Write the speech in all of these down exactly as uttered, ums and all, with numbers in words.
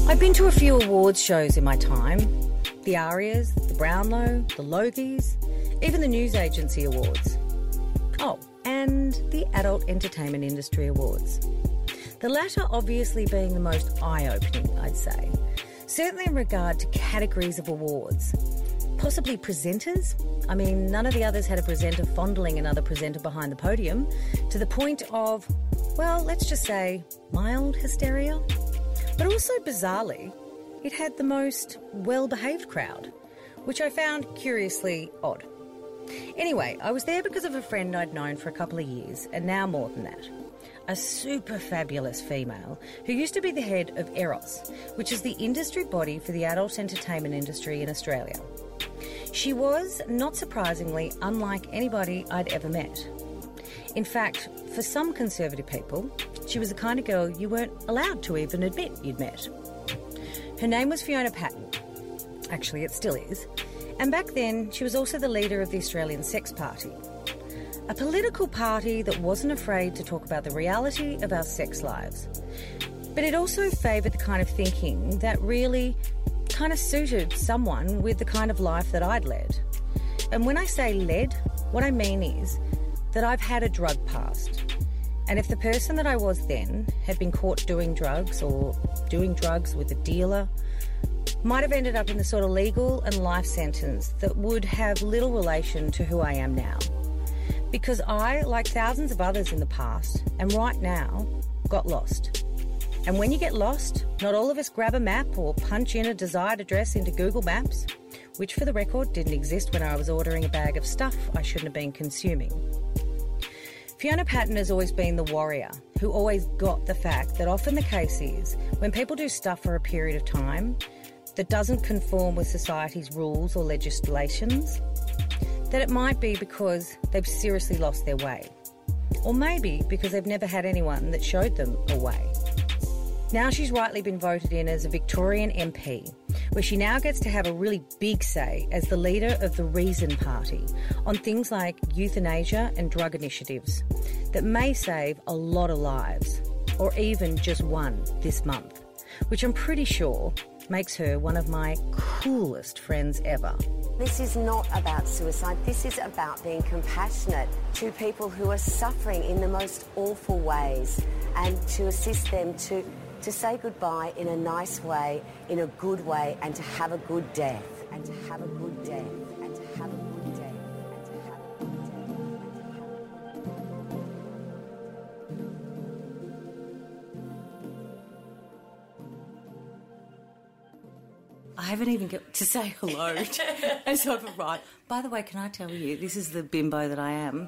I've been to a few awards shows in my time. The Arias, the Brownlow, the Logies, even the News Agency Awards. Oh, and the Adult Entertainment Industry Awards. The latter obviously being the most eye-opening, I'd say. Certainly in regard to categories of awards. Possibly presenters. I mean, none of the others had a presenter fondling another presenter behind the podium, to the point of, well, let's just say, mild hysteria. But also, bizarrely, it had the most well-behaved crowd, which I found curiously odd. Anyway, I was there because of a friend I'd known for a couple of years, and now more than that. A super fabulous female who used to be the head of Eros, which is the industry body for the adult entertainment industry in Australia. She was, not surprisingly, unlike anybody I'd ever met. In fact, for some conservative people, she was the kind of girl you weren't allowed to even admit you'd met. Her name was Fiona Patten. Actually, it still is. And back then, she was also the leader of the Australian Sex Party. A political party that wasn't afraid to talk about the reality of our sex lives. But it also favoured the kind of thinking that really kind of suited someone with the kind of life that I'd led. And when I say led, what I mean is that I've had a drug past. And if the person that I was then had been caught doing drugs or doing drugs with a dealer, might have ended up in the sort of legal and life sentence that would have little relation to who I am now. Because I, like thousands of others in the past, and right now, got lost. And when you get lost, not all of us grab a map or punch in a desired address into Google Maps, which for the record didn't exist when I was ordering a bag of stuff I shouldn't have been consuming. Fiona Patten has always been the warrior who always got the fact that often the case is when people do stuff for a period of time that doesn't conform with society's rules or legislations, that it might be because they've seriously lost their way. Or maybe because they've never had anyone that showed them a way. Now she's rightly been voted in as a Victorian M P, where she now gets to have a really big say as the leader of the Reason Party on things like euthanasia and drug initiatives that may save a lot of lives, or even just one this month, which I'm pretty sure makes her one of my coolest friends ever. This is not about suicide. This is about being compassionate to people who are suffering in the most awful ways and to assist them to to say goodbye in a nice way, in a good way, and to have a good death, and to have a good death, and to have a good death, and to have a good death. I haven't even got to say hello as I've arrived. By the way, can I tell you, this is the bimbo that I am.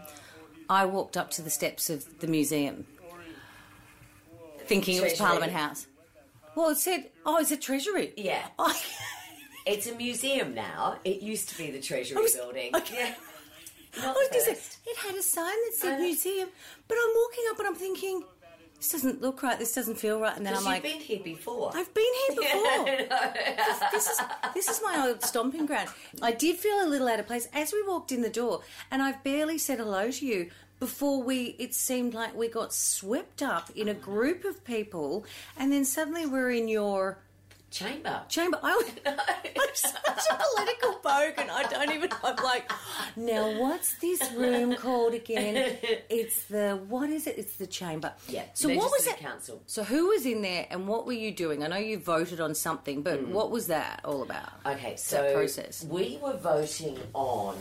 I walked up to the steps of the museum thinking Treasury. It was Parliament House. Well, it said, oh, it's a Treasury. Yeah. Oh. It's a museum now. It used to be the Treasury was, building. Okay. Yeah. Not I was going to say, it had a sign that said museum, but I'm walking up and I'm thinking, this doesn't look right, this doesn't feel right, and then I'm like... you've been here before. I've been here before. this, this, is, this is my old stomping ground. I did feel a little out of place as we walked in the door, and I've barely said hello to you before we, it seemed like we got swept up in a group of people, and then suddenly we're in your... Chamber. Chamber. I, I'm such a political bogan. I don't even... I'm like, now what's this room called again? It's the... What is it? It's the chamber. Yeah, so what was it? Council. So who was in there and what were you doing? I know you voted on something, but mm. what was that all about? Okay, so that process. We were voting on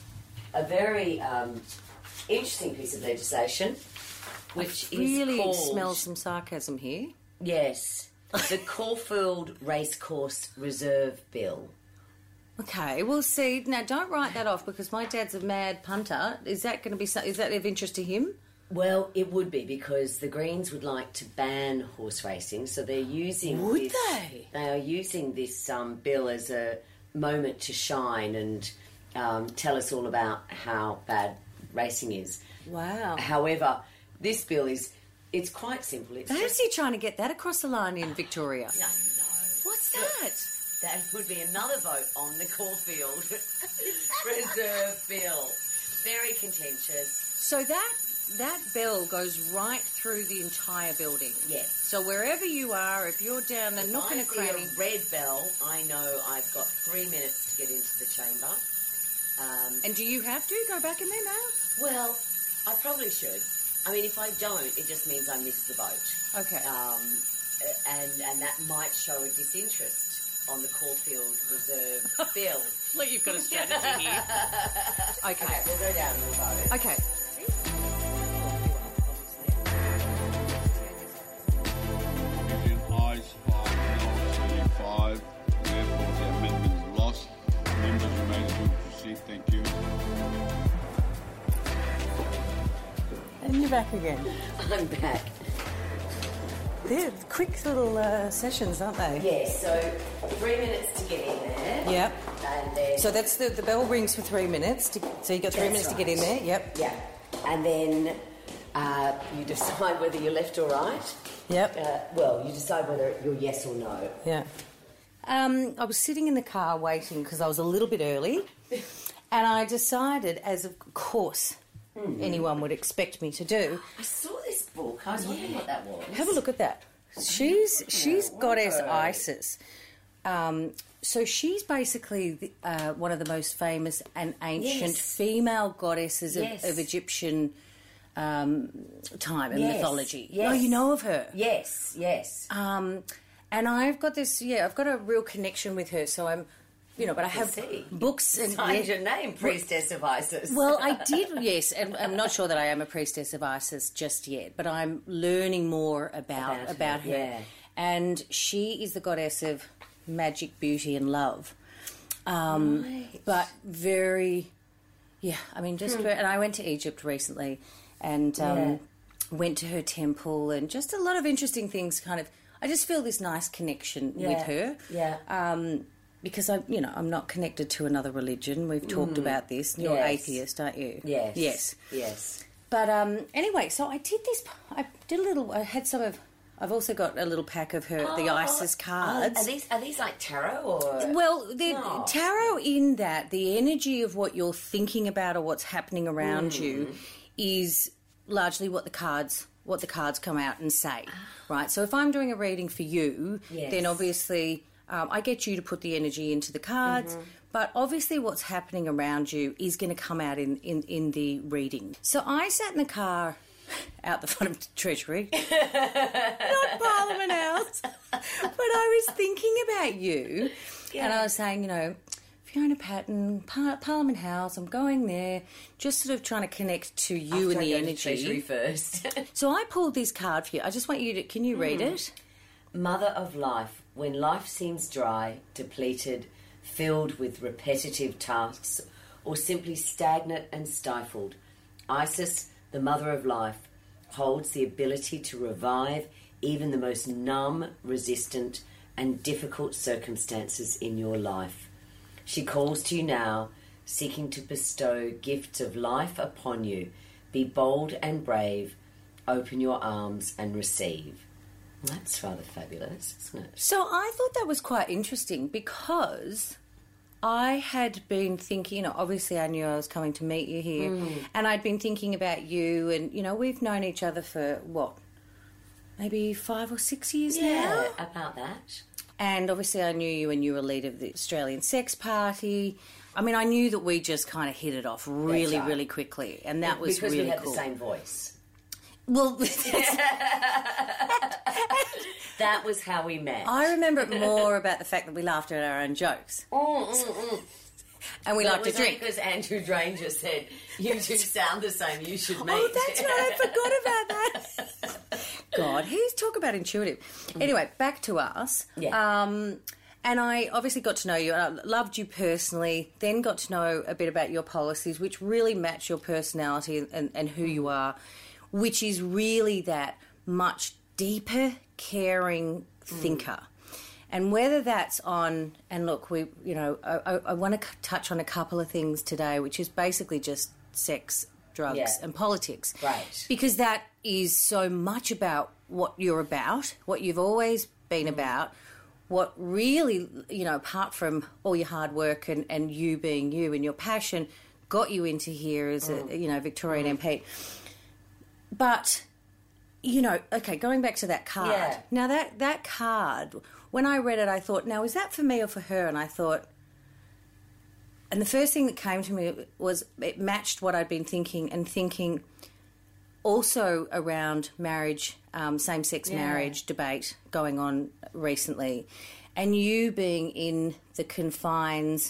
a very um, interesting piece of legislation, which I really is called... smells some sarcasm here. Yes. The Caulfield Racecourse Reserve Bill. Okay, well, see, now don't write that off because my dad's a mad punter. Is that going to be... Is that of interest to him? Well, it would be because the Greens would like to ban horse racing, so they're using Would this... they? They are using this um, bill as a moment to shine and um, tell us all about how bad racing is. Wow. However, this bill is... It's quite simple. It's How's he trying to get that across the line in Victoria? No, no. What's that? That would be another vote on the Caulfield Reserve Bill. Very contentious. So that that bell goes right through the entire building. Yes. So wherever you are, if you're down a nook and a cranny... If I see a red bell, I know I've got three minutes to get into the chamber. Um, and do you have to go back in there now? Well, I probably should. I mean, if I don't, it just means I miss the boat. Okay. Um, and and that might show a disinterest on the Caulfield Reserve bill. Look, you've got a strategy here. Okay. Okay, we'll go down to the boat. Okay. Using eyes five, not five. Therefore, the amendment is lost. Members remain able to proceed. Thank you. And you're back again. I'm back. They're quick little uh, sessions, aren't they? Yes, so three minutes to get in there. Yep. And then... So that's the, the bell rings for three minutes. To, so you got three That's minutes right. to get in there. Yep. Yeah. And then uh, you decide whether you're left or right. Yep. Uh, well, you decide whether you're yes or no. Yeah. Um, I was sitting in the car waiting because I was a little bit early, and I decided, as of course mm. anyone would expect me to do, I saw this book. I was wondering what that was. Have a look at that. She's she's Goddess Isis. Um, so she's basically the, uh, one of the most famous and ancient Yes. female goddesses of, Yes. of Egyptian um, time and Yes. mythology. Yes. Oh, you know of her? Yes, yes. Um, and I've got this, yeah, I've got a real connection with her. So I'm, you know, but I have see. books and Signed your name, Priestess of Isis. well, I did, yes, and I'm not sure that I am a priestess of Isis just yet, but I'm learning more about About about, her, her. yeah. And she is the goddess of magic, beauty, and love. Um, Right. But very, yeah, I mean, just Hmm. very, and I went to Egypt recently, and um, Yeah. went to her temple, and just a lot of interesting things. Kind of, I just feel this nice connection Yeah. with her. Yeah. Um, because I, you know, I'm not connected to another religion. We've talked about this. You're Yes. atheist, aren't you? Yes. Yes. Yes. But um, anyway, so I did this. I did a little. I had some of. I've also got a little pack of her the Oh, Isis oh, cards. are these are these like tarot or? Well, the Oh. tarot in that the energy of what you're thinking about or what's happening around Mm. you is largely what the cards what the cards come out and say, right? So if I'm doing a reading for you, Yes. then obviously um, I get you to put the energy into the cards, Mm-hmm. but obviously what's happening around you is going to come out in, in, in the reading. So I sat in the car out the front of the Treasury, not Parliament House, but I was thinking about you, and I was saying, you know, Fiona Patton, Par- Parliament House, I'm going there, just sort of trying to connect to you After and I the go to Treasury energy. first. So I pulled this card for you. I just want you to, can you read it? Mother of life, when life seems dry, depleted, filled with repetitive tasks, or simply stagnant and stifled, Isis, the mother of life, holds the ability to revive even the most numb, resistant, and difficult circumstances in your life. She calls to you now, seeking to bestow gifts of life upon you. Be bold and brave, open your arms and receive. Well, that's rather fabulous, isn't it? So I thought that was quite interesting because I had been thinking, you know, obviously I knew I was coming to meet you here, Mm. and I'd been thinking about you, and, you know, we've known each other for, what, maybe five or six years now? about that. And obviously I knew you and you were leader of the Australian Sex Party. I mean, I knew that we just kind of hit it off really, right. really quickly, and that was because really we had cool. the same voice. Well, That was how we met. I remember it more about the fact that we laughed at our own jokes. Mm, mm, mm. And we Well, liked it to was only drink. because Andrew Dranger said, you two sound the same, you should meet. Oh, that's right. I forgot about that. God, he's talk about intuitive. Anyway, back to us. Yeah. Um, and I obviously got to know you. I loved you personally. Then got to know a bit about your policies, which really match your personality and, and who you are, which is really that much deeper, caring thinker. And whether that's on, and look, we, you know, I, I, I want to touch on a couple of things today, which is basically just sex, drugs, Yeah. and politics. Right. Because that is so much about what you're about, what you've always been about, what really, you know, apart from all your hard work and, and you being you and your passion, got you into here as a, you know, Victorian M P. But, you know, okay, going back to that card. Yeah. Now, that, that card, when I read it, I thought, now, is that for me or for her? And I thought... And the first thing that came to me was it matched what I'd been thinking and thinking also around marriage, um, same-sex Yeah. marriage debate going on recently, and you being in the confines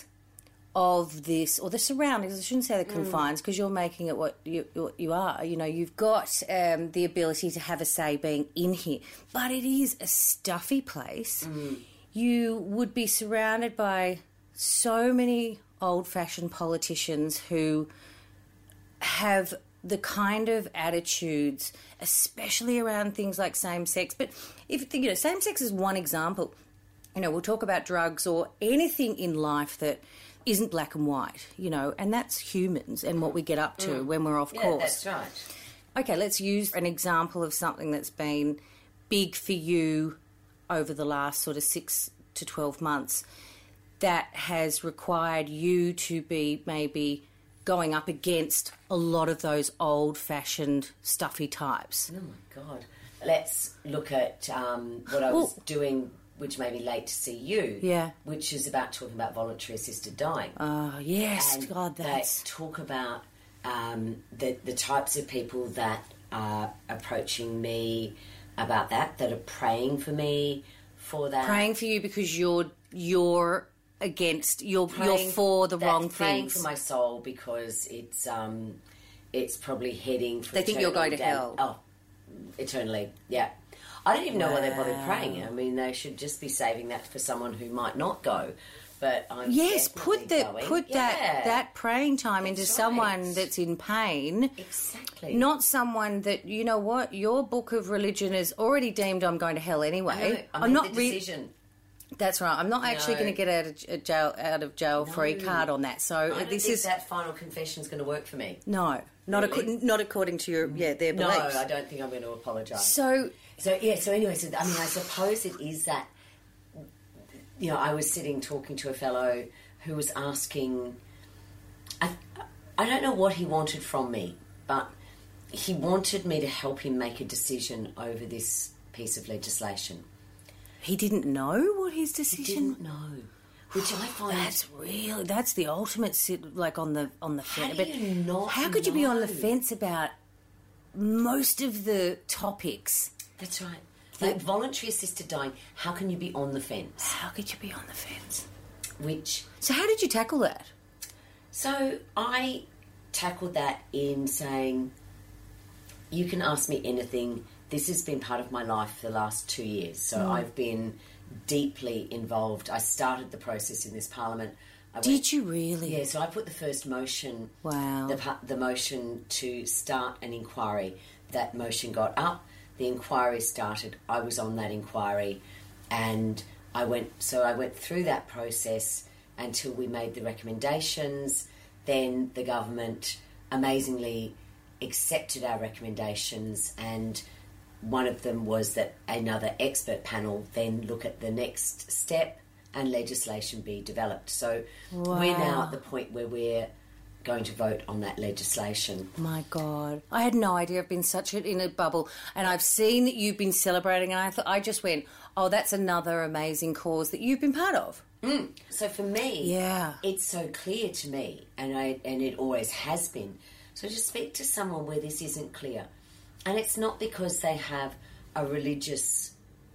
of this, or the surroundings, I shouldn't say the confines, because you're making it what you, what you are. You know, you've got um, the ability to have a say being in here, but it is a stuffy place. Mm. You would be surrounded by so many old-fashioned politicians who have the kind of attitudes, especially around things like same-sex. But if you know, same-sex is one example. You know, we'll talk about drugs or anything in life that isn't black and white, you know, and that's humans and what we get up to Mm. when we're off Yeah, course. that's right. Okay, let's use an example of something that's been big for you over the last sort of six to twelve months that has required you to be maybe going up against a lot of those old-fashioned stuffy types. Oh, my God. Let's look at um, what I was Well- doing, which may be late to see you, Yeah. which is about talking about voluntary assisted dying. Oh, yes, And God, that's... They talk about um, the, the types of people that are approaching me about that, that are praying for me for that. Praying for you because you're you're against, you're, you're Praying- for the that- wrong praying things. for my soul because it's um, it's probably heading for They think you're eternal going to dam- hell. Oh, eternally, yeah. I don't even know why they bother Wow. praying. I mean, they should just be saving that for someone who might not go. But I'm Yes, definitely put the going. put that Yeah. that praying time into That's someone right. that's in pain. Exactly. Not someone that, you know what, your book of religion is already deemed I'm going to hell anyway. I I'm made not the re- decision. That's right. I'm not actually No. going to get out of j- jail out of jail free No. card on that. So I don't this think is that final confession is going to work for me. no, not Really? acco- not according to your yeah their No, beliefs. I don't think I'm going to apologise. So So yeah, so anyway, so I mean, I suppose it is that, you know, I was sitting talking to a fellow who was asking, I, I don't know what he wanted from me, but he wanted me to help him make a decision over this piece of legislation. he didn't know what his He decision. didn't know, which I find That's really that's the ultimate sit like on the on the How fence. do you not how could you be on the know? fence about most of the topics? That's right. Like voluntary assisted dying. How can you be on the fence? How could you be on the fence? Which So how did you tackle that? So I tackled that in saying, you can ask me anything. This has been part of my life for the last two years. So Mm. I've been deeply involved. I started the process in this parliament. I Did went- you really? Yeah, so I put the first motion, Wow. the, pa- the motion to start an inquiry. That motion got up. The inquiry started. I was on that inquiry. And I went, so I went through that process until we made the recommendations. Then the government amazingly accepted our recommendations, and one of them was that another expert panel then look at the next step and legislation be developed. So we're now at the point where we're going to vote on that legislation. My God, I had no idea. I've been such a, in a bubble, and I've seen that you've been celebrating, and I thought I just went, "Oh, that's another amazing cause that you've been part of." Mm. So for me, Yeah. it's so clear to me, and I and it always has been. So to speak to someone where this isn't clear, and it's not because they have a religious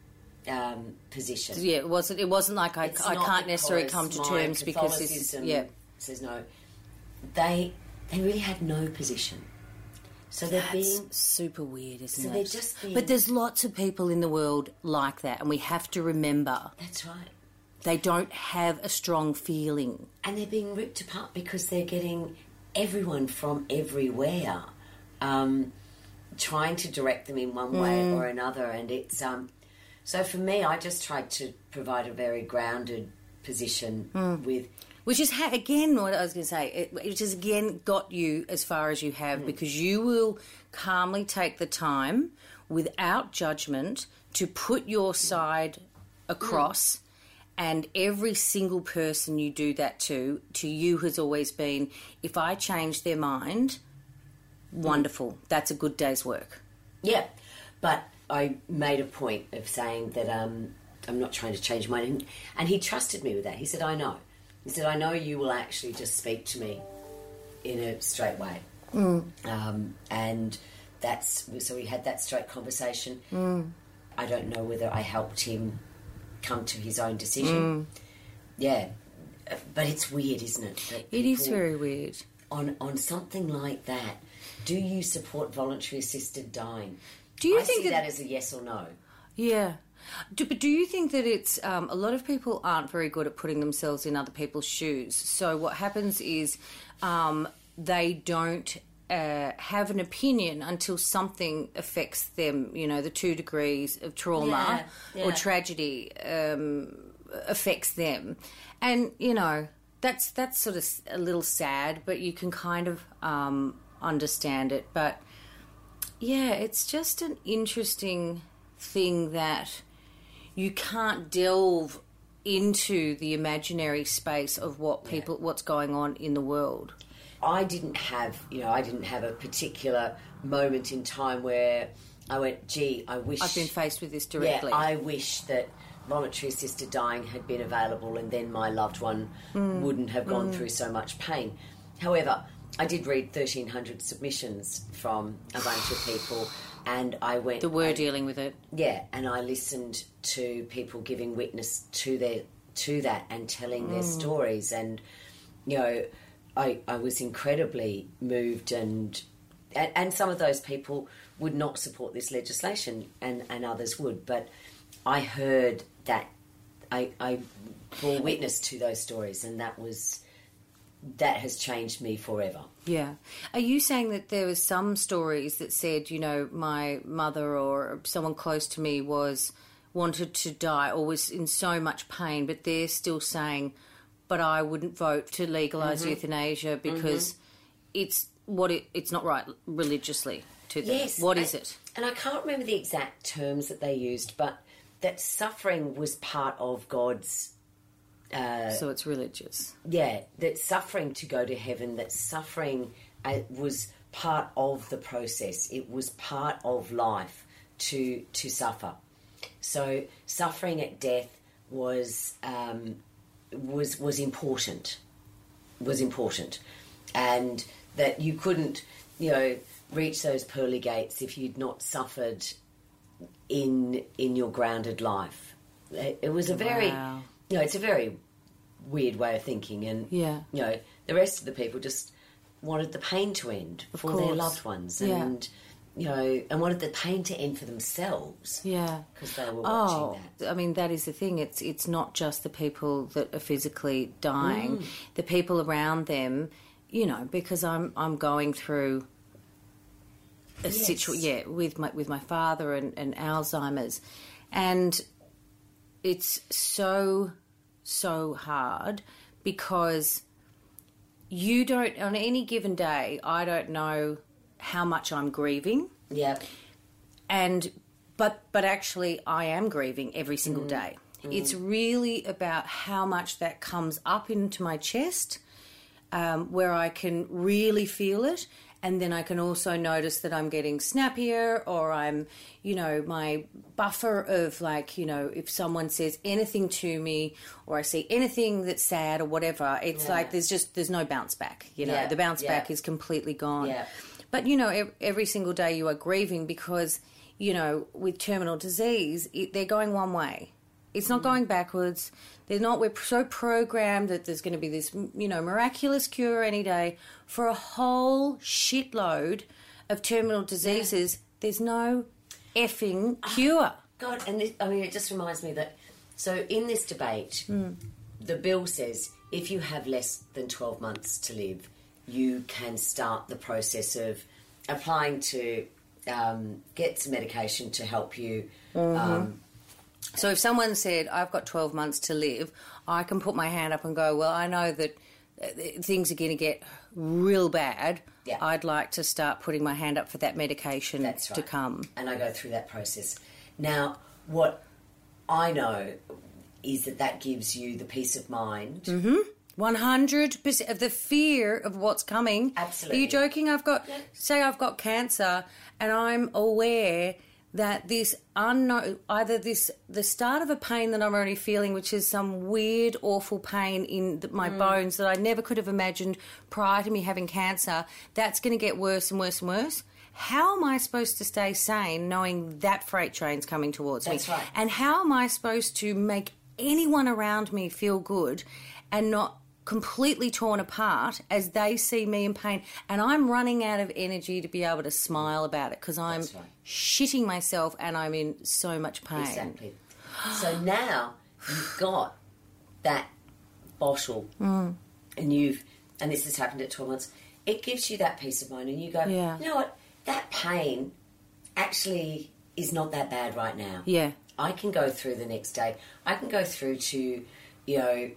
um, position. Yeah, it wasn't. It wasn't like I, It's I not can't necessarily because come to my terms because this is Catholicism yeah. says no. They they really had no position. So they're That's being super weird, isn't So it? they're just being- But there's lots of people in the world like that, and we have to remember that's right. they don't have a strong feeling. And they're being ripped apart because they're getting everyone from everywhere um, trying to direct them in one way Mm. or another. And it's um, so for me, I just tried to provide a very grounded position Mm. with. Which is, ha- again, what I was going to say, it, which has, again, got you as far as you have, because you will calmly take the time, without judgment, to put your side across, and every single person you do that to, to you has always been, if I change their mind, wonderful. That's a good day's work. Yeah, but I made a point of saying that um, I'm not trying to change my name. And he trusted me with that. He said, I know. He said, I know you will actually just speak to me in a straight way. Mm. Um, and that's, so we had that straight conversation. Mm. I don't know whether I helped him come to his own decision. Mm. Yeah. But it's weird, isn't it? That it is very weird. On, on something like that, do you support voluntary assisted dying? Do you I think see that, that as a yes or no. Yeah. Do, but do you think that it's... Um, a lot of people aren't very good at putting themselves in other people's shoes. So what happens is um, they don't uh, have an opinion until something affects them, you know, the two degrees of trauma yeah, yeah. or tragedy um, affects them. And, you know, that's, that's sort of a little sad, but you can kind of um, understand it. But, yeah, it's just an interesting thing that... you can't delve into the imaginary space of what people, yeah. what's going on in the world. I didn't have, you know, I didn't have a particular moment in time where I went, gee, I wish... I've been faced with this directly. Yeah, I wish that voluntary assisted dying had been available and then my loved one mm. wouldn't have gone mm. through so much pain. However, I did read thirteen hundred submissions from a bunch of people... And I went... That were I, dealing with it. Yeah, and I listened to people giving witness to their to that and telling mm. their stories. And, you know, I, I was incredibly moved and, and... And some of those people would not support this legislation and, and others would. But I heard that... I, I bore witness to those stories and that was... That has changed me forever. Yeah. Are you saying that there were some stories that said, you know, my mother or someone close to me was wanted to die or was in so much pain, but they're still saying, but I wouldn't vote to legalise mm-hmm. euthanasia because mm-hmm. it's what it, it's not right religiously to them. Yes. What and, is it? And I can't remember the exact terms that they used, but that suffering was part of God's... Uh, so it's religious. Yeah, that suffering to go to heaven, that suffering uh, was part of the process. It was part of life to to suffer. So suffering at death was um, was was important. Was important, and that you couldn't, you know, reach those pearly gates if you'd not suffered in in your grounded life. It, it was a very. Wow. You know, it's a very weird way of thinking, and yeah. you know, the rest of the people just wanted the pain to end of for course. their loved ones, and yeah. you know, and wanted the pain to end for themselves. Yeah, because they were watching oh, that. I mean, that is the thing. It's it's not just the people that are physically dying; mm. the people around them. You know, because I'm I'm going through a yes. situation, yeah, with my with my father and, and Alzheimer's, and. It's so, so hard because you don't, on any given day, I don't know how much I'm grieving. Yeah. And, but, but actually I am grieving every single mm. day. Mm. It's really about how much that comes up into my chest, um, where I can really feel it. And then I can also notice that I'm getting snappier or I'm, you know, my buffer of like, you know, if someone says anything to me or I see anything that's sad or whatever, it's yeah. like there's just, there's no bounce back, you know. Yeah. The bounce yeah. back is completely gone. Yeah. But, you know, every, every single day you are grieving because, you know, with terminal disease, it, they're going one way. It's not going backwards. They're not. We're so programmed that there's going to be this, you know, miraculous cure any day for a whole shitload of terminal diseases. Yeah. There's no effing cure. Oh, God, and this, I mean, it just reminds me that. So in this debate, mm. the bill says if you have less than twelve months to live, you can start the process of applying to um, get some medication to help you. Mm-hmm. Um, So if someone said, I've got twelve months to live, I can put my hand up and go, well, I know that things are going to get real bad. Yeah. I'd like to start putting my hand up for that medication That's right. to come. And I go through that process. Now, what I know is that that gives you the peace of mind mm-hmm. one hundred percent of the fear of what's coming. Absolutely. Are you joking? I've got, Yeah. say I've got cancer and I'm aware that this unknown, either this, the start of a pain that I'm already feeling, which is some weird, awful pain in the, my Mm. bones that I never could have imagined prior to me having cancer, that's going to get worse and worse and worse. How am I supposed to stay sane knowing that freight train's coming towards That's me? right. And how am I supposed to make anyone around me feel good and not completely torn apart as they see me in pain, and I'm running out of energy to be able to smile about it because I'm That's right. shitting myself and I'm in so much pain. Exactly. So now you've got that bottle Mm. and you've, and this has happened at twelve months, it gives you that peace of mind and you go, Yeah. you know what, that pain actually is not that bad right now. Yeah. I can go through the next day. I can go through to, you know,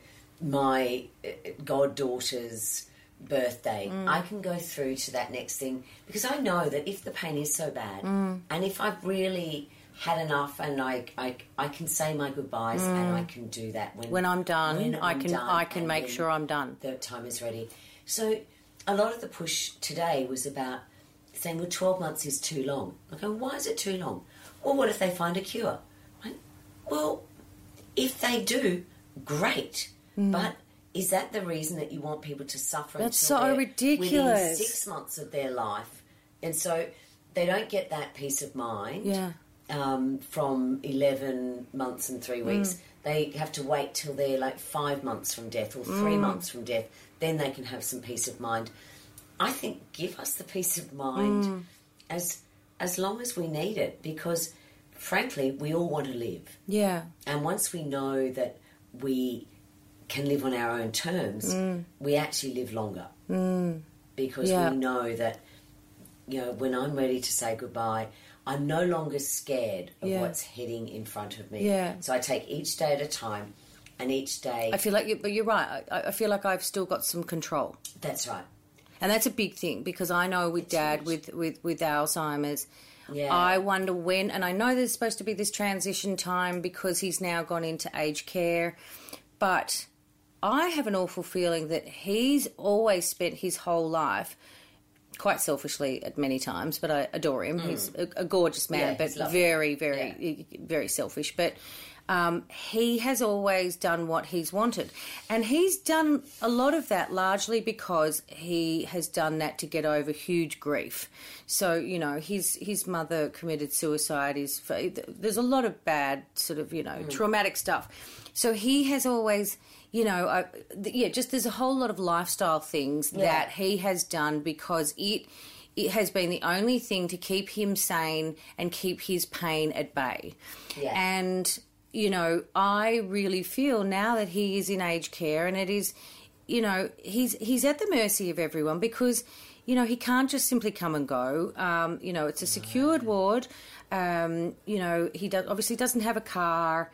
my uh, goddaughter's birthday. Mm. I can go through to that next thing because I know that if the pain is so bad Mm. and if I've really had enough and I, I, I can say my goodbyes and I can do that when, Mm. When I'm done, when I I'm can done I can and make when sure I'm done. the time is ready. So a lot of the push today was about saying, well, twelve months is too long. I go, why is it too long? Well, what if they find a cure? I went, well, if they do, great. But is that the reason that you want people to suffer? That's until so they're ridiculous. Within six months of their life, and so they don't get that peace of mind. Yeah. Um, from eleven months and three weeks, they have to wait till they're like five months from death or three months from death. Then they can have some peace of mind. I think give us the peace of mind as as long as we need it, because frankly, we all want to live. Yeah. And once we know that we can live on our own terms, we actually live longer. Mm. Because Yeah. we know that, you know, when I'm ready to say goodbye, I'm no longer scared of Yeah. what's heading in front of me. Yeah. So I take each day at a time, and each day... I feel like, you, but you're right. I, I feel like I've still got some control. That's right. And that's a big thing because I know with Dad, huge. with, with, with Alzheimer's, Yeah. I wonder when, and I know there's supposed to be this transition time because he's now gone into aged care, but I have an awful feeling that he's always spent his whole life, quite selfishly at many times, but I adore him. He's a, a gorgeous man, Yeah, but he's lovely. very, very, very selfish. But um, he has always done what he's wanted. And he's done a lot of that largely because he has done that to get over huge grief. So, you know, his his mother committed suicide. His, there's a lot of bad sort of, you know, Mm. traumatic stuff. So he has always, you know, uh, th- yeah, just there's a whole lot of lifestyle things Yeah. that he has done because it it has been the only thing to keep him sane and keep his pain at bay. Yeah. And, you know, I really feel now that he is in aged care and it is, you know, he's he's at the mercy of everyone because, you know, he can't just simply come and go. Um, you know, it's a secured ward. Um, you know, he does, obviously doesn't have a car.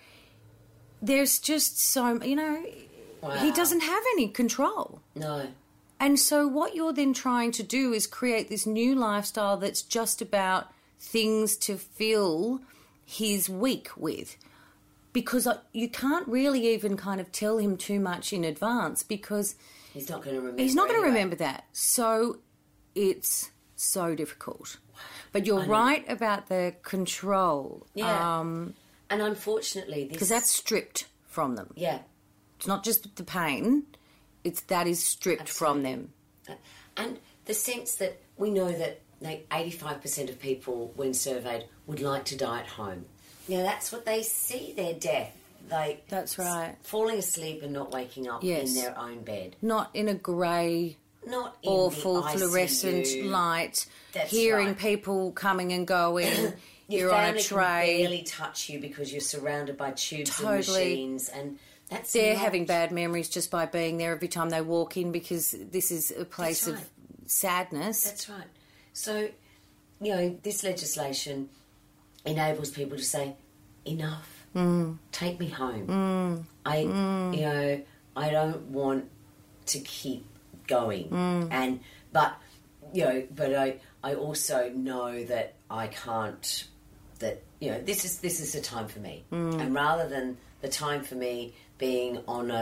There's just so, you know, he Wow. doesn't have any control. No. And so what you're then trying to do is create this new lifestyle that's just about things to fill his week with. Because I- you can't really even kind of tell him too much in advance because He's not going to remember he's not going to anyway. remember that. So it's so difficult. But you're I know. right about the control. Yeah. Um, And unfortunately, this... because that's stripped from them. Yeah. It's not just the pain, it's that is stripped from them. And the sense that we know that like eighty-five percent of people, when surveyed, would like to die at home. You know, that's what they see, their death. Like That's right. falling asleep and not waking up Yes. in their own bed. Not in a grey, Not in awful the I C U. fluorescent light, That's hearing right. people coming and going. Your You're on a family tray. can barely touch you because you're surrounded by tubes Totally. and machines, and that's They're not- having bad memories just by being there every time they walk in because this is a place That's of right. sadness. That's right. So, you know, this legislation enables people to say, enough. Mm. Take me home. Mm. I, mm. you know, I don't want to keep going. Mm. And, but, you know, but I, I also know that I can't, that, you know, this is, this is a time for me. Mm. And rather than the time for me being on a,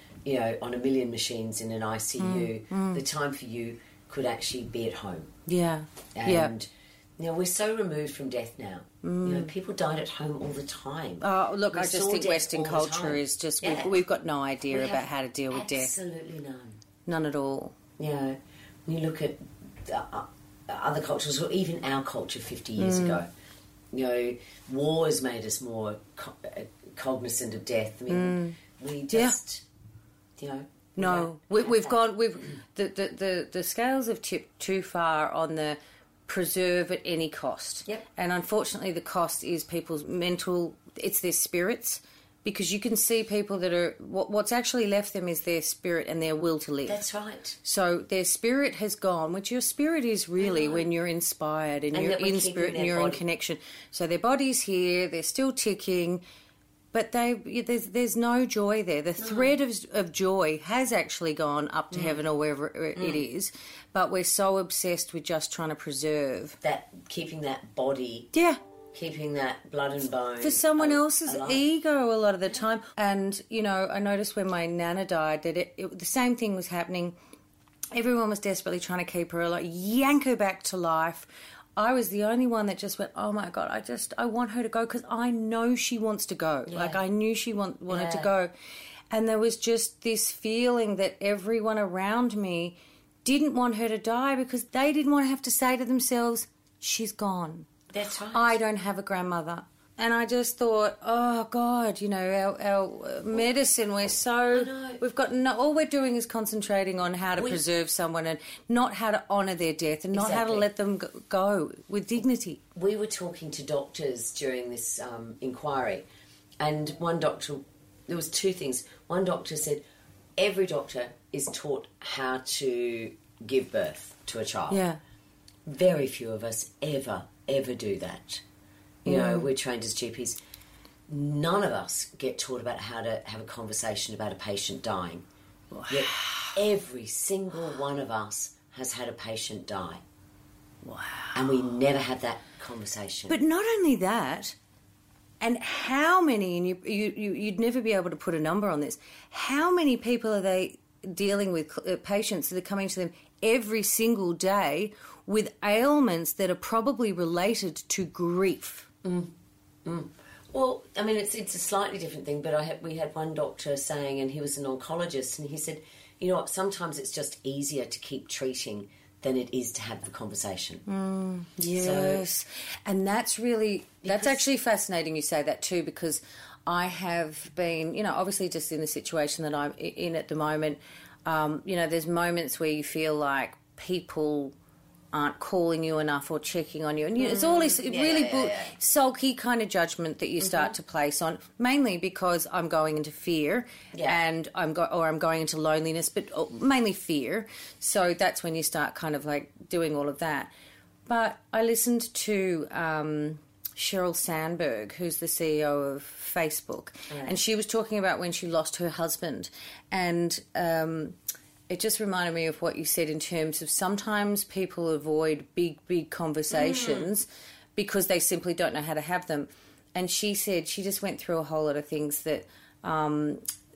you know, on a million machines in an I C U. Mm, mm. The time for you could actually be at home. Yeah. And, yeah. you know, we're so removed from death now. Mm. You know, people died at home all the time. Oh, look, we I just think Western culture is just, yeah. we've, we've got no idea we about how to deal with death. Absolutely none. None at all. You know, when you look at uh, other cultures, or even our culture fifty years mm. ago, you know, war has made us more co- cognizant of death. I mean, mm. we just, yeah. you know... No, we, we've that. gone, we've, the, the, the, the scales have tipped too far on the preserve at any cost. Yep. And unfortunately the cost is people's mental, it's their spirits, because you can see people that are, what, what's actually left them is their spirit and their will to live. That's right. So their spirit has gone, which your spirit is really when you're inspired and, and you're in spirit and you're body. in connection. So their body's here, they're still ticking, but they there's there's no joy there. The no. thread of of joy has actually gone up to mm. heaven or wherever it mm. is, but we're so obsessed with just trying to preserve that, keeping that body, yeah, keeping that blood and bone for someone al- else's alive. ego a lot of the time. And you know, I noticed when my nana died that it, it, the same thing was happening. Everyone was desperately trying to keep her alive, yank her back to life. I was the only one that just went, oh, my God, I just, I want her to go because I know she wants to go. Yeah. Like, I knew she want, wanted yeah. to go. And there was just this feeling that everyone around me didn't want her to die because they didn't want to have to say to themselves, she's gone. That's right. I don't have a grandmother. And I just thought, oh, God, you know, our, our medicine, we're so... We've got... No, all we're doing is concentrating on how to we, preserve someone and not how to honour their death and not exactly. how to let them go with dignity. We were talking to doctors during this um, inquiry, and one doctor... There was two things. One doctor said, every doctor is taught how to give birth to a child. Yeah. Very few of us ever, ever do that. You know, we're trained as G Ps. None of us get taught about how to have a conversation about a patient dying. Wow. Yet every single one of us has had a patient die. Wow. And we never had that conversation. But not only that, and how many, and you, you, you, you'd never be able to put a number on this, how many people are they dealing with, uh, patients that are coming to them every single day with ailments that are probably related to grief? Mm. Mm. Well, I mean, it's it's a slightly different thing, but I had, we had one doctor saying, and he was an oncologist, and he said, you know what, sometimes it's just easier to keep treating than it is to have the conversation. Mm, yes. So, and that's really, that's actually fascinating you say that too, because I have been, you know, obviously just in the situation that I'm in at the moment, um, you know, there's moments where you feel like people aren't calling you enough or checking on you. And you know, it's all this yeah, really yeah, yeah. sulky kind of judgment that you start mm-hmm. to place on, mainly because I'm going into fear yeah. and I'm go- or I'm going into loneliness, but mainly fear. So that's when you start kind of like doing all of that. But I listened to um, Sheryl Sandberg, who's the C E O of Facebook, right. and she was talking about when she lost her husband. And um it just reminded me of what you said in terms of sometimes people avoid big, big conversations mm. because they simply don't know how to have them. And she said she just went through a whole lot of things that um,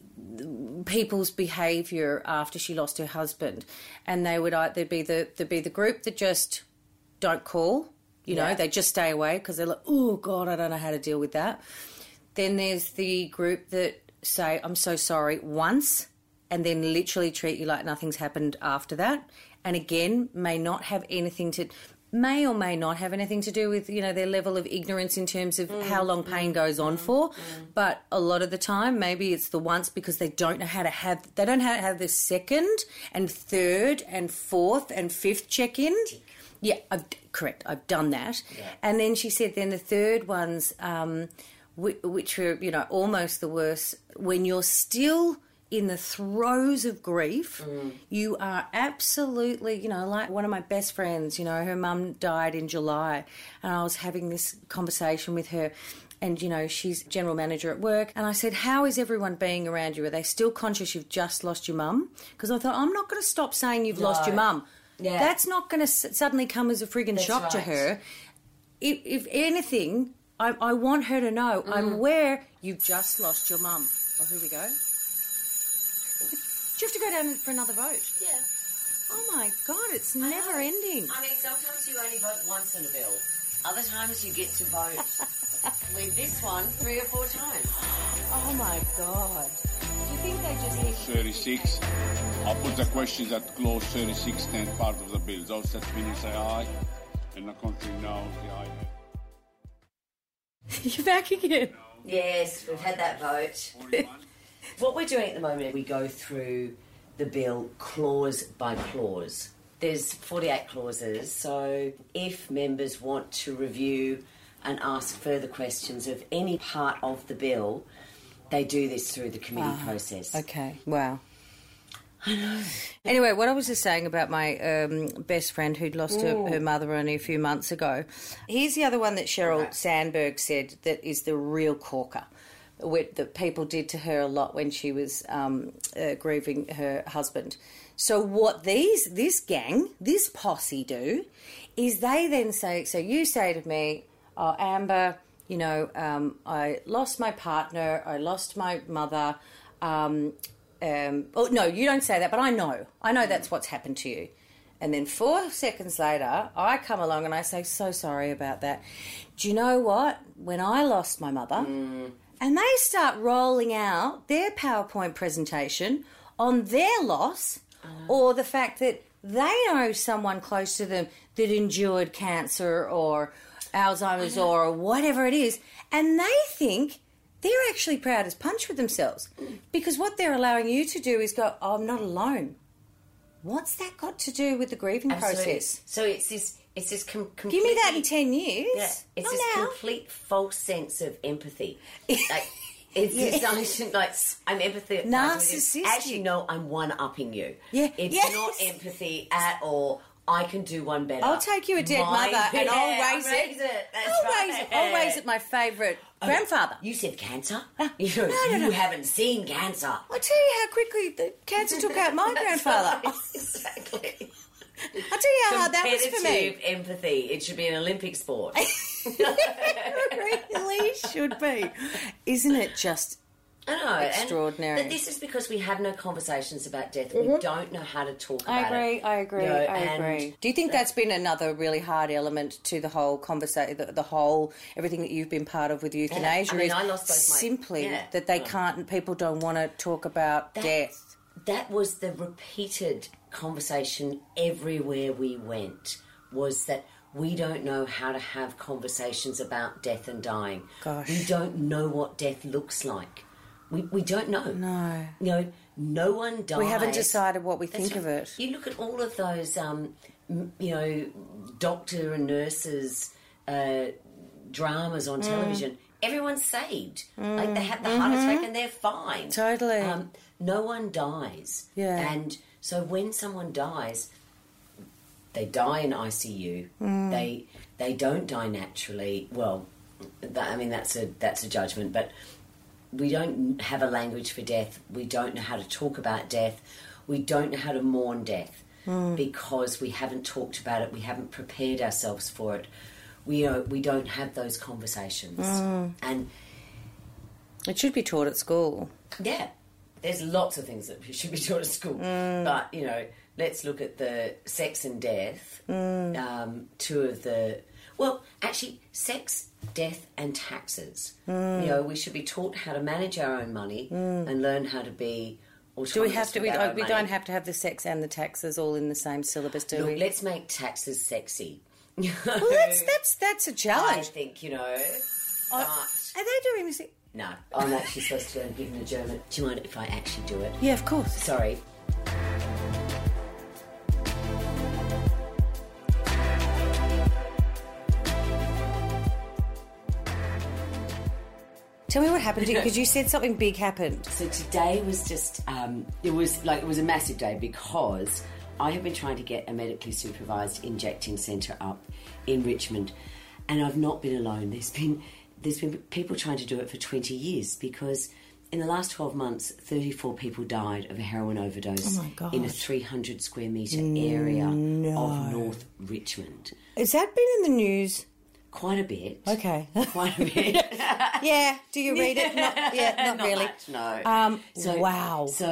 people's behaviour after she lost her husband. And they would either be the, there'd be the group that just don't call, you yeah. know, they just stay away because they're like, oh, God, I don't know how to deal with that. Then there's the group that say, I'm so sorry, once, and then literally treat you like nothing's happened after that. And again, may not have anything to, may or may not have anything to do with, you know, their level of ignorance in terms of mm, how long pain mm, goes on mm, for. Mm. But a lot of the time, maybe it's the once because they don't know how to have, they don't know how to have the second and third and fourth and fifth check-in. Yeah, I've, correct, I've done that. Yeah. And then she said then the third one's, um, which are, you know, almost the worst, when you're still in the throes of grief, mm. you are absolutely, you know, like one of my best friends, you know, her mum died in July and I was having this conversation with her and, you know, she's general manager at work and I said, how is everyone being around you? Are they still conscious you've just lost your mum? Because I thought, I'm not going to stop saying you've no. lost your mum. Yeah. That's not going to s- suddenly come as a friggin' That's shock right. to her. If, if anything, I, I want her to know mm. I'm aware you've just lost your mum. Oh, here we go. you have to go down for another vote? Yeah. Oh, my God, it's never ending. I mean, sometimes you only vote once on a bill. Other times you get to vote with this one three or four times. Oh, my God. Do you think they just... Clause thirty-six. I'll put the question that clause thirty-six stands part of the bill. Those that mean say aye, and the contrary no, the aye. You're back again. Yes, we've had that vote. What we're doing at the moment, we go through the bill clause by clause. There's forty-eight clauses, so if members want to review and ask further questions of any part of the bill, they do this through the committee Wow. process. Okay, wow. I know. Anyway, what I was just saying about my um, best friend who'd lost her, her mother only a few months ago, here's the other one that Sheryl Okay. Sandberg said that is the real corker, what that people did to her a lot when she was um, uh, grieving her husband. So what these this gang, this posse do, is they then say, so you say to me, oh, Amber, you know, um, I lost my partner, I lost my mother, um, um, oh, no, you don't say that, but I know. I know that's what's happened to you. And then four seconds later, I come along and I say, so sorry about that. Do you know what? When I lost my mother, mm. and they start rolling out their PowerPoint presentation on their loss uh-huh. or the fact that they know someone close to them that endured cancer or Alzheimer's or whatever it is, and they think they're actually proud as punch with themselves because what they're allowing you to do is go, oh, I'm not alone. What's that got to do with the grieving Absolutely. process? So it's this, it's this com- complete... Give me that in ten years. Yeah, it's Not this now. complete false sense of empathy. Like, it's Yeah. this notion like I'm empathetic. Narcissistic. Actually, no, I'm one-upping you. Yeah. It's Yes. not empathy at all. I can do one better. I'll take you a dead My- mother and I'll Yeah, raise, raise it. it. That's I'll right. raise it. I'll raise it my favourite grandfather. You said cancer? No, you know, no, no, you no. haven't seen cancer. I'll tell you how quickly the cancer took out my grandfather. Exactly. I'll tell you how hard that was for me. Competitive empathy. It should be an Olympic sport. It really should be. Isn't it just I know. extraordinary? And this is because we have no conversations about death. We don't know how to talk I about agree, it. I agree, You know, I and agree. Do you think that's been another really hard element to the whole conversation, the, the whole, everything that you've been part of with euthanasia I mean, is I lost both my- simply yeah. that they Yeah. can't, people don't want to talk about That- death. That was the repeated conversation everywhere we went, was that we don't know how to have conversations about death and dying. Gosh. We don't know what death looks like. We, we don't know. No. You know, no one dies. We haven't decided what we That's think right. of it. You look at all of those, um, m- you know, doctor and nurses uh, dramas on Mm. television. Everyone's saved. Mm. Like they have the heart Mm-hmm. attack and they're fine. Totally. Um, no one dies. Yeah. And so when someone dies, they die in I C U. Mm. They they don't die naturally. Well, that, I mean that's a that's a judgment, but we don't have a language for death. We don't know how to talk about death. We don't know how to mourn death Mm. because we haven't talked about it. We haven't prepared ourselves for it. We uh, we don't have those conversations. Mm. And It should be taught at school. yeah, there's lots of things that should be taught at school. Mm. But, you know, let's look at the sex and death. Mm. Um, two of the... Well, actually, sex, death and taxes. Mm. You know, we should be taught how to manage our own money and learn how to be autonomous. Do we have to? We, with our oh, own we money. don't have to have the sex and the taxes all in the same syllabus, do Look, we? let's make taxes sexy. Well, that's that's that's a I challenge. think, you know... Oh, but- are they doing this? No, I'm actually supposed to learn even a German. Do you mind if I actually do it? Yeah, of course. Sorry. Tell me what happened to you, because you said something big happened. So today was just, um, it was like, it was a massive day because I have been trying to get a medically supervised injecting centre up in Richmond, and I've not been alone. There's been, there's been people trying to do it for twenty years because in the last twelve months, thirty-four people died of a heroin overdose Oh my God. in a three hundred square metre area No. of North Richmond. Has that been in the news? Quite a bit. Okay. Quite a bit. Yeah. Do you read it? Not, yeah, not, Not really. much, no. Um, So, wow. So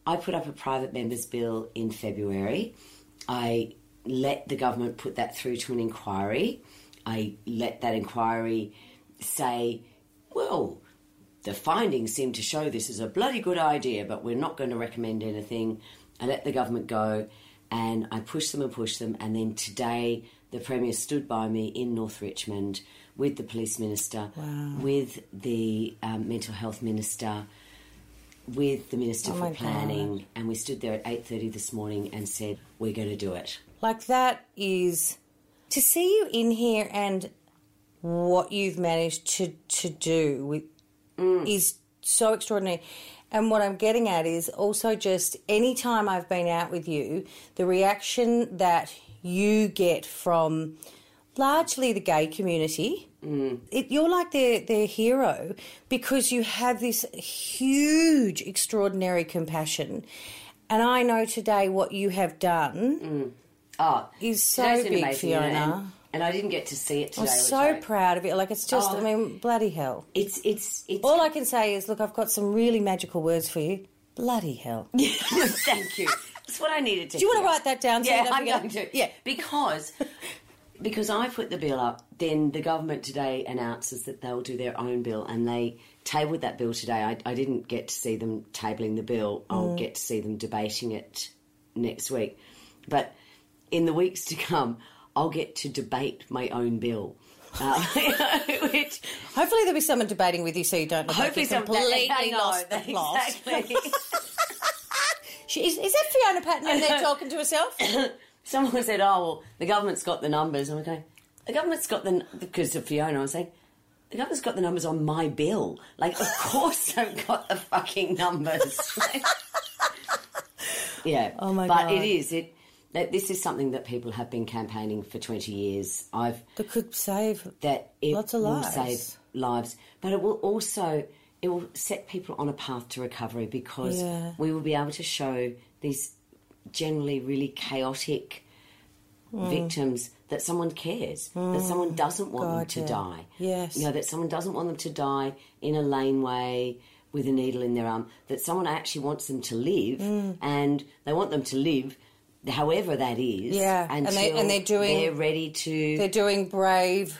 I put up a private member's bill in February. I let the government put that through to an inquiry. I let that inquiry say, well, the findings seem to show this is a bloody good idea, but we're not going to recommend anything. I let the government go, and I pushed them and pushed them, and then today the Premier stood by me in North Richmond with the Police Minister, wow. with the um, Mental Health Minister, with the Minister oh for my Planning, God. and we stood there at eight thirty this morning and said, we're going to do it. Like, that is... To see you in here and what you've managed to, to do with, mm. is so extraordinary. And what I'm getting at is also just any time I've been out with you, the reaction that you get from largely the gay community, mm. it, you're like their, their hero because you have this huge, extraordinary compassion. And I know today what you have done... Mm. Oh, is so big, amazing, Fiona. You know, and, and I didn't get to see it today. I'm so I, proud of it. Like, it's just, oh, I mean, bloody hell. It's, it's, it's... All I can say is, look, I've got some really magical words for you. Bloody hell. Thank you. That's what I needed to Do you hear. want to write that down? So yeah, you don't I'm forget? going to. Yeah. Because, because I put the bill up, then the government today announces that they'll do their own bill, and they tabled that bill today. I, I didn't get to see them tabling the bill. I'll Mm. get to see them debating it next week. But... in the weeks to come, I'll get to debate my own bill. Uh, which, hopefully there'll be someone debating with you so you don't look like you're completely I know, lost the plot. Exactly. she, is, is that Fiona Patton in there talking to herself? Someone said, oh, well, the government's got the numbers. And I'm going, the government's got the... Because of Fiona, I was saying, the government's got the numbers on my bill. Like, of course they've got the fucking numbers. Yeah. Oh, my but God. But it is... it. That this is something that people have been campaigning for twenty years. I've That could save that it lots of will lives. save lives, but it will also it will set people on a path to recovery because Yeah. we will be able to show these generally really chaotic Mm. victims that someone cares, mm. that someone doesn't want God, them to yeah. die. Yes, you know, that someone doesn't want them to die in a laneway with a needle in their arm. That someone actually wants them to live, mm. and they want them to live. However that is, yeah, until and, they, and they're doing, they're ready to, they're doing brave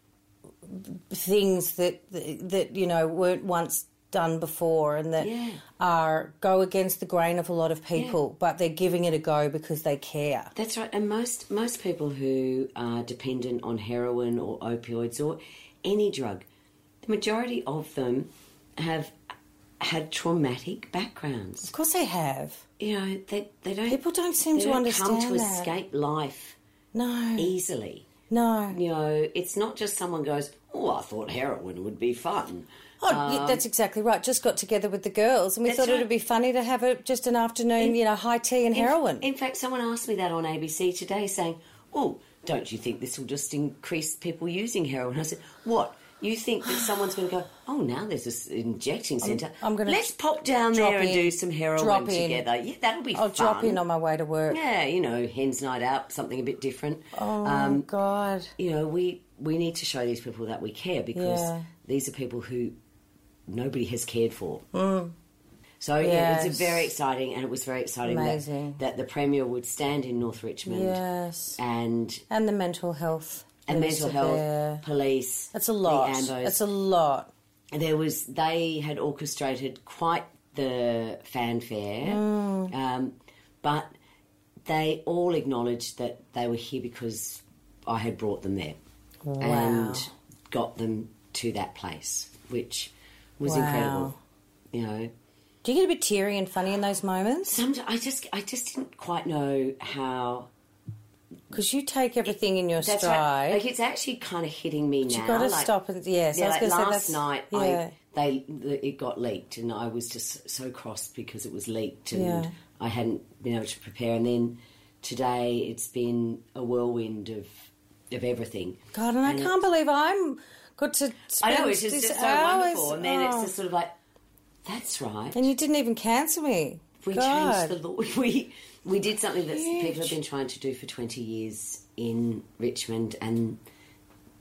things that that you know weren't once done before, and that yeah. are go against the grain of a lot of people, yeah. but they're giving it a go because they care. That's right, and most most people who are dependent on heroin or opioids or any drug, the majority of them have had traumatic backgrounds. Of course they have. You know, they, they don't... People don't seem they to don't understand come to that. escape life no. easily. No. You know, it's not just someone goes, oh, I thought heroin would be fun. Oh, um, yeah, that's exactly right. Just got together with the girls and we thought right. it would be funny to have a, just an afternoon, in, you know, high tea and in, heroin. In fact, someone asked me that on A B C today saying, oh, don't you think this will just increase people using heroin? I said, what? You think that someone's going to go, oh, now there's this injecting centre. I'm, I'm gonna Let's pop down there and in, do some heroin together. Yeah, that'll be I'll fun. I'll drop in on my way to work. Yeah, you know, hen's night out, something a bit different. Oh, um, God. You know, we, we need to show these people that we care because yeah. these are people who nobody has cared for. Mm. So, yes. yeah, it's a very exciting, and it was very exciting that, that the Premier would stand in North Richmond. Yes. And... And the mental health. And mental health, there. police. That's a lot. The Ambos. That's a lot. There was, they had orchestrated quite the fanfare, mm. um, but they all acknowledged that they were here because I had brought them there. Wow. And got them to that place, which was wow. incredible. You know. Do you get a bit teary and funny in those moments? Sometimes I just, I just didn't quite know how. Because you take everything in your that's stride. Right. Like it's actually kind of hitting me but now. You've got to like, stop and yes. Yeah, I was like going to say last that's, night, yeah. I, they it got leaked, and I was just so cross because it was leaked, and yeah. I hadn't been able to prepare. And then today, it's been a whirlwind of of everything. God, and, and I can't believe I'm got to spend I know it's just, this just so hours. wonderful, and then oh. it's just sort of like, that's right. And you didn't even cancel me. We God. changed the law. We we did something that Huge. people have been trying to do for twenty years in Richmond, and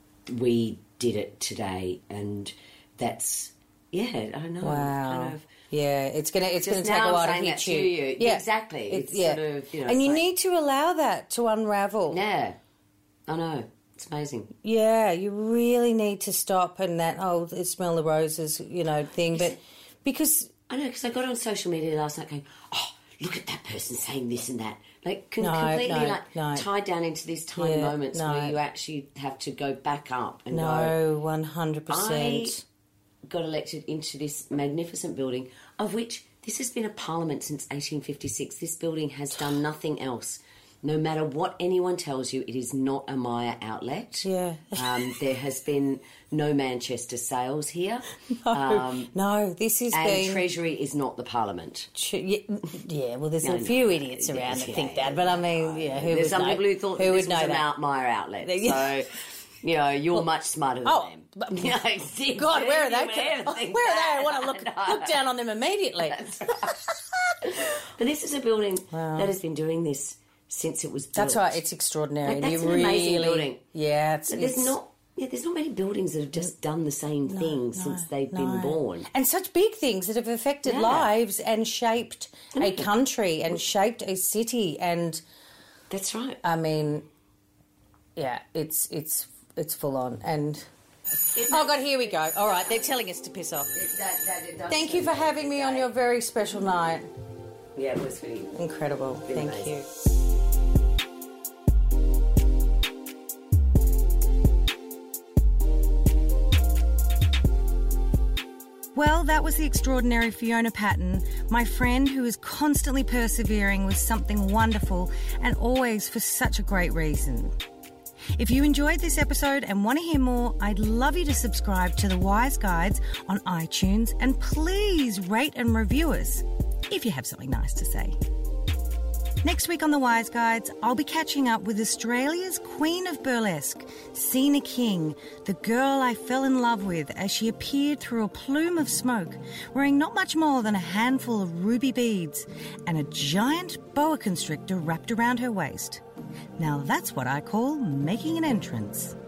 we did it today, and that's yeah, I don't know. Wow. Kind of, Yeah, it's gonna it's Just gonna take now a while I'm to saying hit that you. to you. Yeah, Exactly. It's, It's yeah. sort of, you know, and it's you like- need to allow that to unravel. Yeah, I know. It's amazing. Yeah, you really need to stop and that oh, it smell the roses, you know, thing. But because I know, because I got on social media last night going, oh, look at that person saying this and that. Like, com- No, completely no, like no. tied down into these tiny Yeah, moments no. where you actually have to go back up and go, no, one hundred I percent. got elected into this magnificent building, of which this has been a parliament since eighteen fifty-six. This building has done nothing else. No matter what anyone tells you, it is not a Myer outlet. Yeah. Um, there has been no Manchester sales here. No, Um, no, this is and being. Treasury is not the parliament. Ch- yeah, yeah, well, there's No, a no, few no, idiots yes, around that yeah, think yeah, that, but I mean, yeah, who There's would some know? people who thought who that would this know was a that? Mount Myer outlet. Yeah. So, you know, you're much smarter than Oh, them. but- You know, it's- God, where are they? you ever Oh, think where are they? that? I want to look No. look down on them immediately. But this is a building Wow. that has been doing this since it was built. That's right. It's extraordinary. Like, that's you an really, amazing building. Yeah, it's, But there's it's not. Yeah, there's not many buildings that have just done the same thing no, since they've no. been born. And such big things that have affected Yeah. lives and shaped a country and shaped a city. And That's right. I mean, yeah, it's it's it's full on. And oh God, here we go. All right, they're telling us to piss off. That- that- it does Thank seem you for having me on your very special night. Yeah, it was really. Incredible. Been Thank amazing. you. Well, that was the extraordinary Fiona Patten, my friend who is constantly persevering with something wonderful and always for such a great reason. If you enjoyed this episode and want to hear more, I'd love you to subscribe to The Wise Guides on iTunes and please rate and review us if you have something nice to say. Next week on The Wise Guides, I'll be catching up with Australia's Queen of Burlesque, Sina King, the girl I fell in love with as she appeared through a plume of smoke, wearing not much more than a handful of ruby beads and a giant boa constrictor wrapped around her waist. Now that's what I call making an entrance.